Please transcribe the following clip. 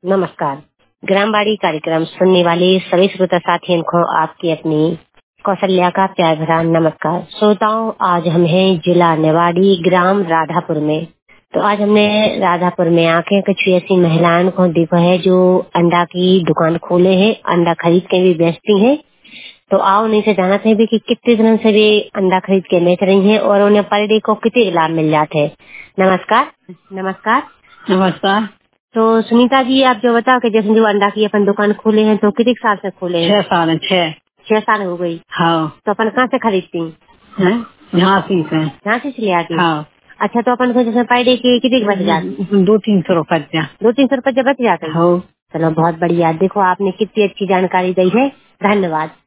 नमस्कार। ग्रामवाणी कार्यक्रम सुनने वाले सभी श्रोता साथियों को आपकी अपनी कौशल्या का प्यार भरा नमस्कार। श्रोताओं, आज हम हैं जिला निवाड़ी, ग्राम राधापुर में। तो आज हमने राधापुर में आके कुछ ऐसी महिलाओं को देखा है जो अंडा की दुकान खोले हैं, अंडा खरीद के भी बेचती हैं। तो आओ उन्हीं से जानते हैं भी कि कितने दिनों से वे अंडा खरीद के बेच रही हैं और उन्हें पर डे को कितने लाभ मिल जाते हैं। नमस्कार। नमस्कार। नमस्कार। तो सुनीता जी, आप जो बताओ कि जैसे जो अंडा की अपन दुकान खोले हैं तो कितने साल से खोले हैं? 6 साल। 6 साल हो गई। हाँ। तो अपन कहाँ से खरीदती हैं? झांसी से। झांसी से ले आती? हाँ। अच्छा, तो अपन को जैसे पर डे के कितने बच जाते? 200-300 रुपया। 200-300 रुपये बच जाते हैं। हाँ। चलो बहुत बढ़िया। देखो आपने कितनी अच्छी जानकारी दी है, धन्यवाद।